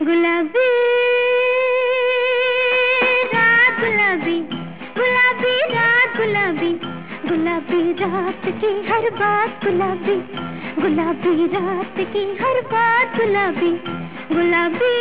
गुलाबी रात गुलाबी, गुलाबी रात गुलाबी, गुलाबी रात की हर बात गुलाबी, गुलाबी रात की हर बात गुलाबी, गुलाबी।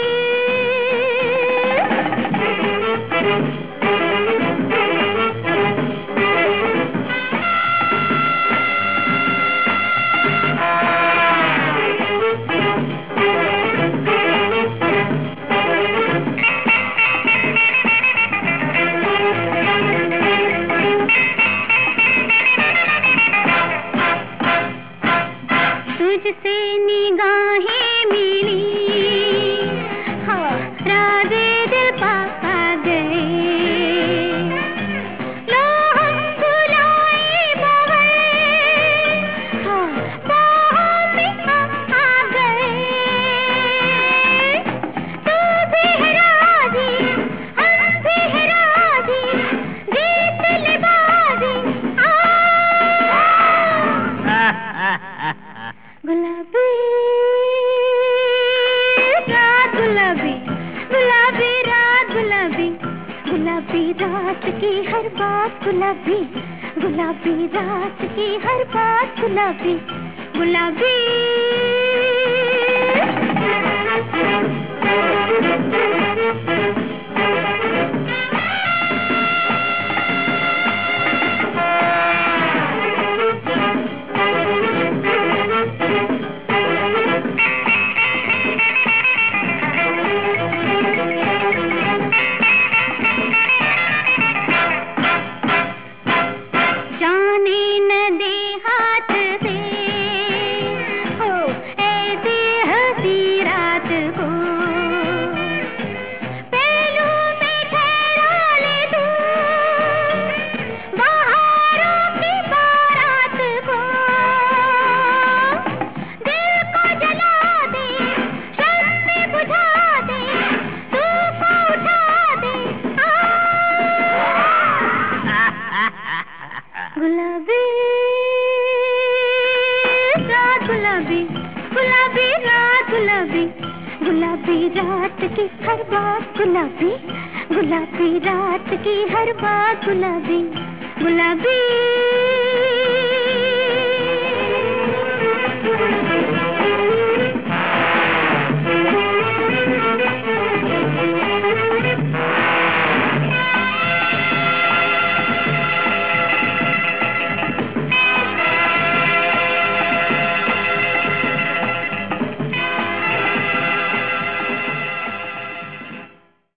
तुझसे निगाहें मिली, हाँ राज़े दिल पा गए, लो हम बुलाए बगैर, हाँ बाहों में आ गए। तू भी है राज़ी, हम भी है राज़ी, जीत ले बाज़ी गुलाबी रात गुलाबी, गुलाबी रात गुलाबी, गुलाबी रात की हर बात गुलाबी, गुलाबी रात की हर बात गुलाबी, गुलाबी। गुलाबी रात गुलाबी, गुलाबी रात गुलाबी, गुलाबी रात की हर बात गुलाबी, गुलाबी रात की हर बात गुलाबी, गुलाबी।